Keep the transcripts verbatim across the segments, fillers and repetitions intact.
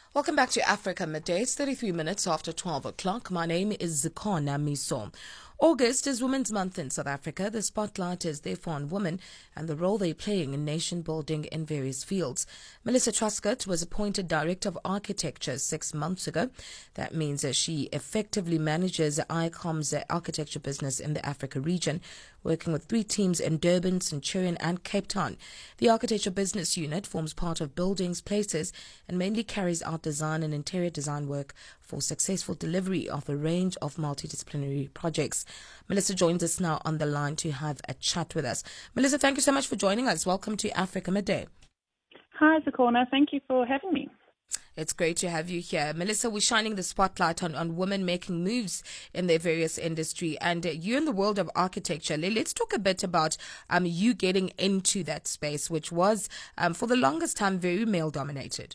Welcome back to Africa Midday. It's thirty-three minutes after twelve o'clock. My name is Zikona Miso. August is Women's Month in South Africa. The spotlight is therefore on women and the role they're playing in nation building in various fields. Melissa Truscott was appointed Director of Architecture six months ago. That means that she effectively manages ICOM's architecture business in the Africa region, working with three teams in Durban, Centurion and Cape Town. The architecture business unit forms part of buildings, places and mainly carries out design and interior design work for successful delivery of a range of multidisciplinary projects. Melissa joins us now on the line to have a chat with us. Melissa, thank you so much for joining us. Welcome to Africa Midday. Hi, Zikona. Thank you for having me. It's great to have you here. Melissa, we're shining the spotlight on, on women making moves in their various industry. And uh, you're in the world of architecture. Let's talk a bit about um, you getting into that space, which was, um, for the longest time, very male-dominated.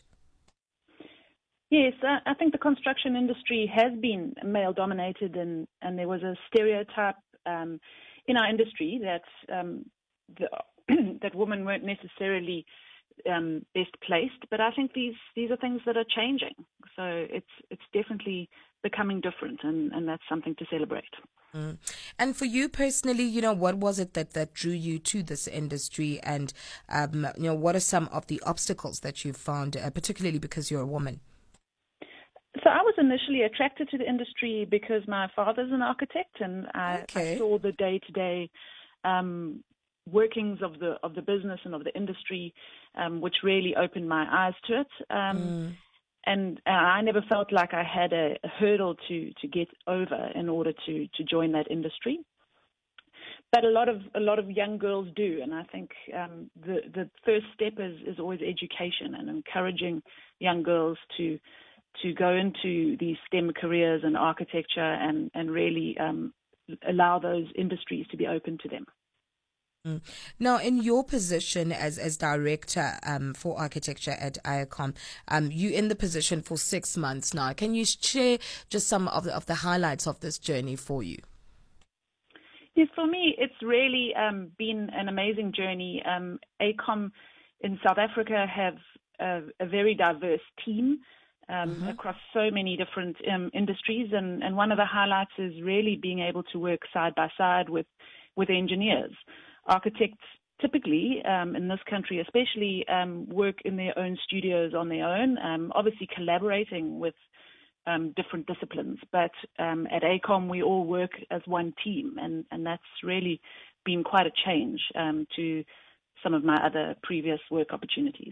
Yes, uh, I think the construction industry has been male-dominated, and, and there was a stereotype um, in our industry that um, the, that women weren't necessarily um, best placed. But I think these these are things that are changing. So it's it's definitely becoming different, and, and that's something to celebrate. Mm. And for you personally, you know, what was it that, that drew you to this industry, and um, you know, what are some of the obstacles that you found, uh, particularly because you're a woman? So I was initially attracted to the industry because my father's an architect, and I, okay. I saw the day-to-day um, workings of the of the business and of the industry, um, which really opened my eyes to it. Um, Mm. And uh, I never felt like I had a, a hurdle to to get over in order to to join that industry. But a lot of a lot of young girls do, and I think um, the the first step is is always education and encouraging young girls to. to go into these STEM careers and architecture and, and really um, allow those industries to be open to them. Mm. Now, in your position as as director um, for architecture at ICOM, um, you're in the position for six months now. Can you share just some of the, of the highlights of this journey for you? Yes, for me, it's really um, been an amazing journey. Um, ICOM in South Africa have a, a very diverse team. Um, mm-hmm. across so many different um, industries, and, and one of the highlights is really being able to work side by side with, with engineers. Architects typically, um, in this country especially, um, work in their own studios on their own, um, obviously collaborating with um, different disciplines. But um, at ICOM, we all work as one team, and, and that's really been quite a change um, to some of my other previous work opportunities.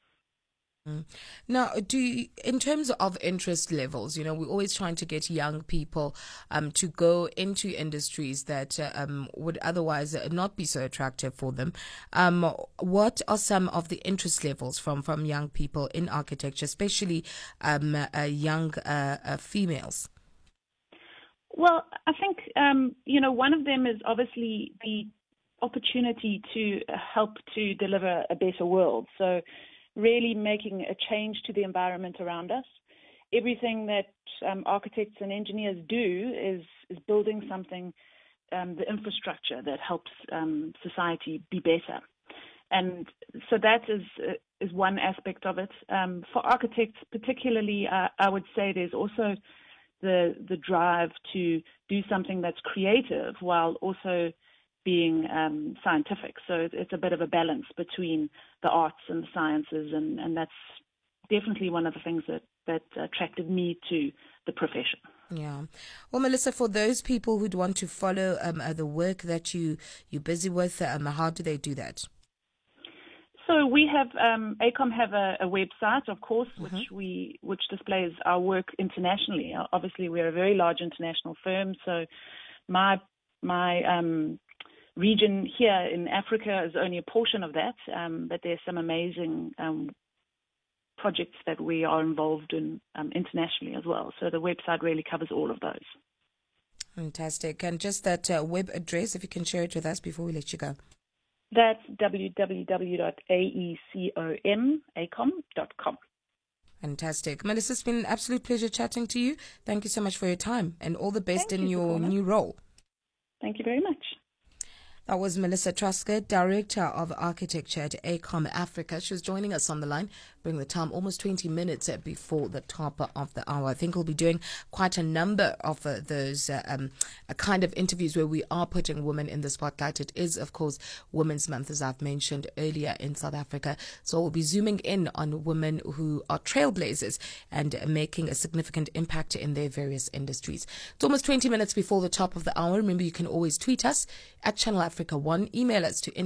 Now, do you, in terms of interest levels, you know, we're always trying to get young people um, to go into industries that uh, um, would otherwise not be so attractive for them. Um, what are some of the interest levels from, from young people in architecture, especially um, uh, young uh, uh, females? Well, I think, um, you know, one of them is obviously the opportunity to help to deliver a better world. So really making a change to the environment around us. Everything that um, architects and engineers do is, is building something, um, the infrastructure that helps um, society be better. And so that is uh, is one aspect of it. Um, for architects particularly, uh, I would say there's also the the drive to do something that's creative while also being um, scientific. So it's a bit of a balance between the arts and the sciences, and, and that's definitely one of the things that, that attracted me to the profession. Yeah. Well, Melissa, for those people who'd want to follow um, uh, the work that you, you're busy with, um, how do they do that? So we have, um, ICOM have a, a website, of course, mm-hmm. which we which displays our work internationally. Obviously, we're a very large international firm, so my my um, region here in Africa is only a portion of that, um, but there's some amazing um, projects that we are involved in um, internationally as well. So the website really covers all of those. Fantastic. And just that uh, web address, if you can share it with us before we let you go. That's w w w dot a e com dot com. Fantastic. Melissa, it's been an absolute pleasure chatting to you. Thank you so much for your time, and all the best Thank in you, your Zikona. new role. Thank you very much. That was Melissa Trusker, Director of Architecture at AECOM Africa. She was joining us on the line, bring the time almost twenty minutes before the top of the hour. I think we'll be doing quite a number of uh, those uh, um, a kind of interviews where we are putting women in the spotlight. It is, of course, Women's Month, as I've mentioned earlier, in South Africa. So we'll be zooming in on women who are trailblazers and making a significant impact in their various industries. It's almost twenty minutes before the top of the hour. Remember, you can always tweet us at Channel Africa One, email us to